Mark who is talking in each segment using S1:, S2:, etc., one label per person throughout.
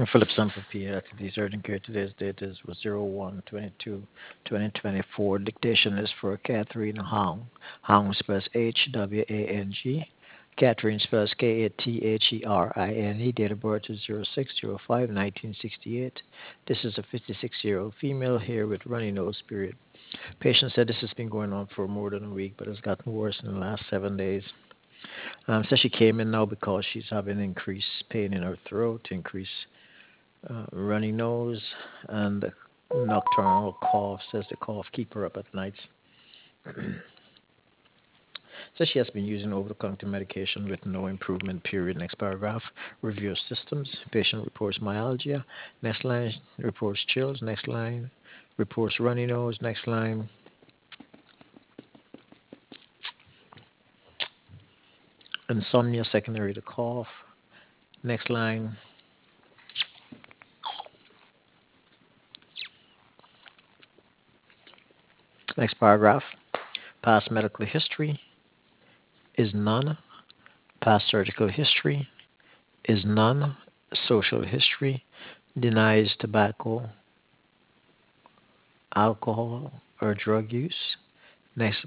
S1: Philip Sample P. Activities Urgent Care. Today's date is 01/22/2024. Dictation is for Catherine Hong. Hong spells Hwang. Catherine spells Katherin. Date of birth is 06/05/1968. This is a 56-year-old female here with runny nose, period. Patient said this has been going on for more than a week, but it's gotten worse in the last 7 days. Says she came in now because she's having increased pain in her throat, increased runny nose, and nocturnal cough. Says the cough keep her up at nights. Says she has been using over-the-counter medication with no improvement. Period. Next paragraph. Review of systems. Patient reports myalgia. Next line reports chills. Next line reports runny nose. Next line insomnia secondary to cough. Next line next paragraph. Past medical history is none. Past surgical history is none. Social history denies tobacco, alcohol, or drug use. Next,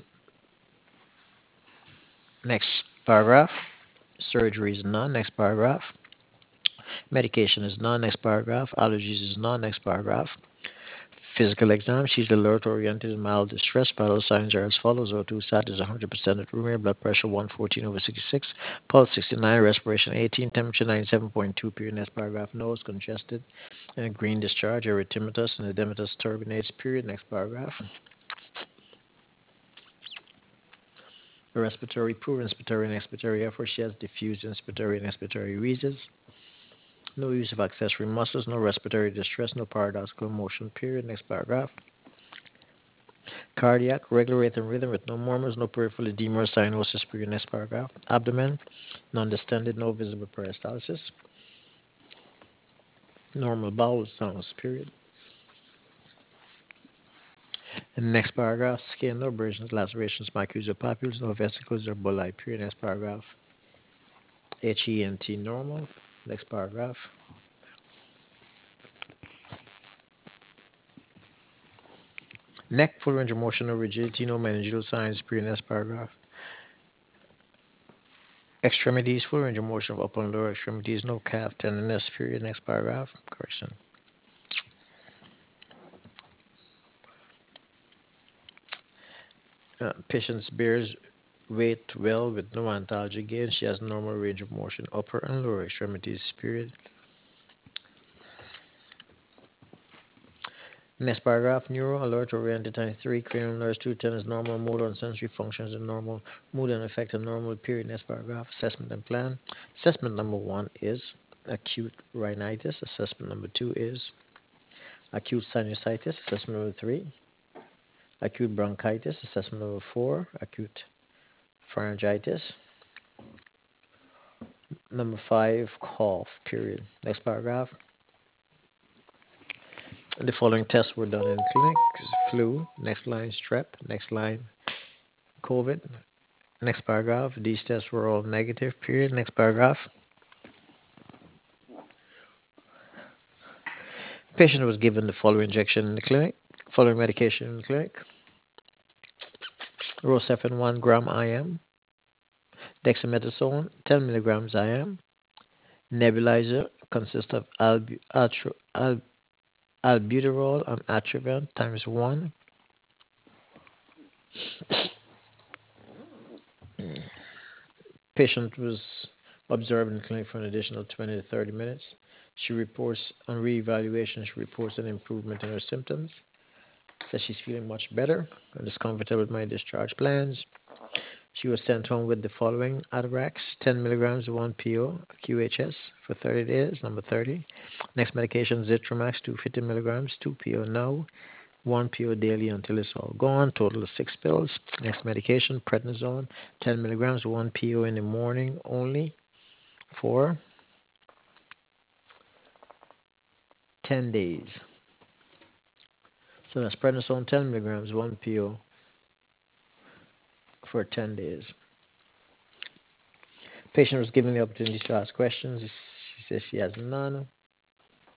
S1: next paragraph. Surgery is none. Next paragraph. Medication is none. Next paragraph. Allergies is none. Next paragraph. Physical exam. She's alert, oriented, and mild distress. Vital signs are as follows. O2 sat is 100% at room air. Blood pressure 114/66. Pulse 69. Respiration 18. Temperature 97.2. Period. Next paragraph. Nose congested and green discharge. Erythematous and edematous turbinates. Period. Next paragraph. Respiratory, poor inspiratory and expiratory effort. She has diffuse inspiratory and expiratory wheezes. No use of accessory muscles, no respiratory distress, no paradoxical motion. Period. Next paragraph. Cardiac, regular rate and rhythm with no murmurs, no peripheral edema or cyanosis. Period. Next paragraph. Abdomen, non-distended, no visible peristalsis. Normal bowel sounds. Period. And next paragraph. Skin, no abrasions, lacerations, macules or papules, no vesicles or bulli. Period. Next paragraph. HENT normal. Next paragraph. Neck, full range of motion, no rigidity, no meningeal signs. Period. Next paragraph. Extremities, full range of motion of upper and lower extremities, no calf tenderness. Period. Next paragraph. Correction. Patient's bears weight well with no antalgia gain. She has normal range of motion, upper and lower extremities. Period. Next paragraph. Neuro, alert, oriented, 93. Cranial nerves, 210 is normal. Motor and sensory functions are normal. Mood and affect are normal. Period. Next paragraph. Assessment and plan. Assessment number 1 is acute rhinitis. Assessment number 2 is acute sinusitis. Assessment number 3, acute bronchitis. Assessment number 4, acute pharyngitis. Number 5, cough. Period. Next paragraph. The following tests were done in clinic. Flu. Next line, strep. Next line, COVID. Next paragraph. These tests were all negative. Period. Next paragraph. Patient was given the following injection in the clinic. Following medication in the clinic. Rocephin 1 gram IM. Dexamethasone 10 milligrams IM. Nebulizer consists of albuterol and Ativan times 1. Patient was observed in the clinic for an additional 20 to 30 minutes. She reports on reevaluation, she reports an improvement in her symptoms. Says she's feeling much better and is comfortable with my discharge plans. She was sent home with the following Atarax, 10 milligrams 1 PO QHS for 30 days, number 30. Next medication, Zitromax, 250 milligrams, 2 PO now, 1 PO daily until it's all gone, total of 6 pills. Next medication, prednisone, 10 milligrams, 1 PO in the morning only for 10 days. So that's prednisone, 10 milligrams, 1 PO for 10 days. Patient was given the opportunity to ask questions. She says she has none.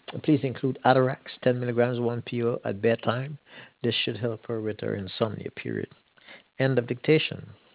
S1: Please include Atarax, 10 milligrams 1 PO at bedtime. This should help her with her insomnia period. End of dictation.